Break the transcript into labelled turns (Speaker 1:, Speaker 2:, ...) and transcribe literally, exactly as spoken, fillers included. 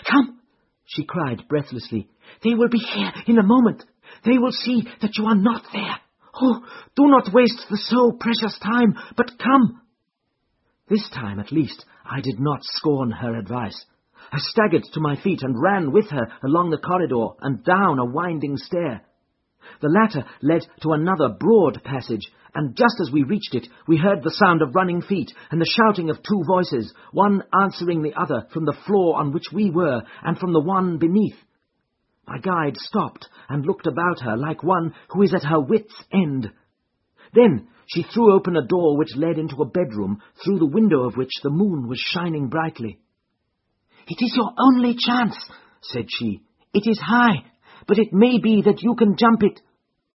Speaker 1: Come, she cried breathlessly. They will be here in a moment. They will see that you are not there. Oh, do not waste the so precious time, but come. This time, at least, I did not scorn her advice. I staggered to my feet and ran with her along the corridor and down a winding stair. The latter led to another broad passage, and just as we reached it, we heard the sound of running feet and the shouting of two voices, one answering the other from the floor on which we were and from the one beneath. My guide stopped and looked about her like one who is at her wit's end. Then she threw open a door which led into a bedroom, through the window of which the moon was shining brightly. "It is your only chance," said she. "It is high, but it may be that you can jump it.